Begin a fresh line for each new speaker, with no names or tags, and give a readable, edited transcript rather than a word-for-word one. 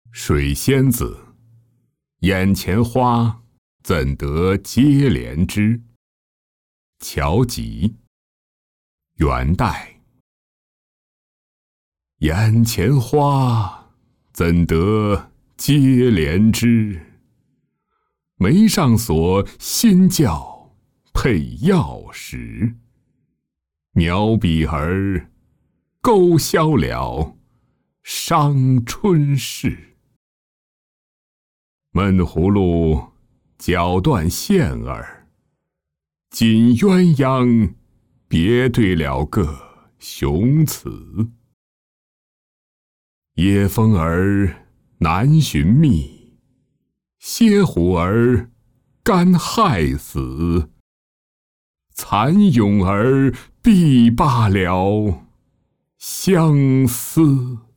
水仙子，眼前花，怎得接连枝？乔吉，元代。眼前花，怎得接连枝？眉上锁，心教配钥匙。描笔儿，勾销了伤春事。闷葫芦，搅断线儿，锦鸳鸯，别对了个雄雌。野蜂儿难寻觅，蝎虎儿甘害死。蚕蛹儿必罢了相思。